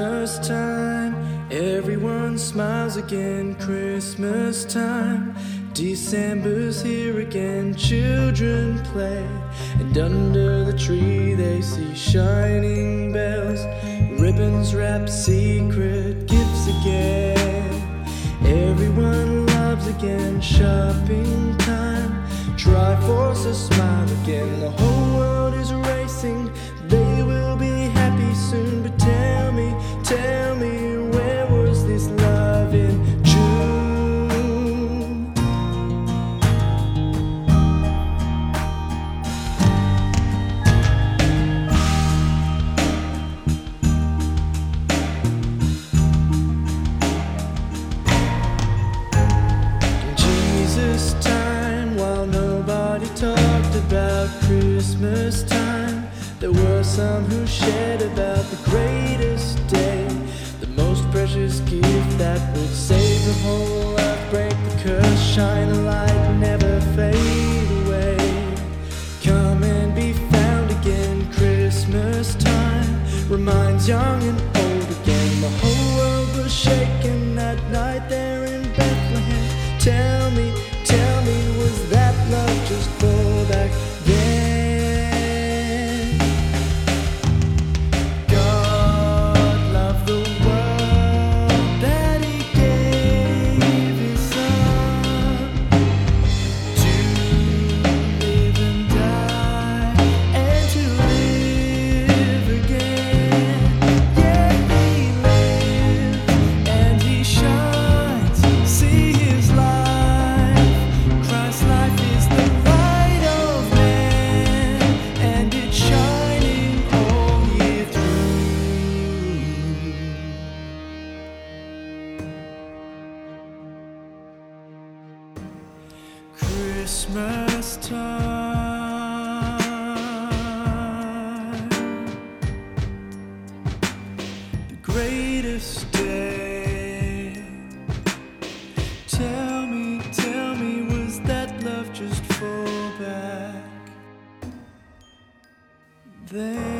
Christmas time, everyone smiles again. Christmas time, December's here again. Children play, and under the tree they see shining bells, ribbons wrapped, secret gifts again. Everyone loves again. Shopping time, Triforce a smile again. The whole world is racing, they will be happy soon. But tell me, where was this love in June? In Jesus' time, while nobody talked about Christmas time, there were some who shared about the greatest day, the most precious gift that would save the whole earth, break the curse, shine a light, never fade away. Come and be found again. Christmas time reminds young and old again. The whole world was shaken that night there in Bethlehem. Tell me, was that love just for back then? Christmas time, the greatest day. Tell me, was that love just for back then?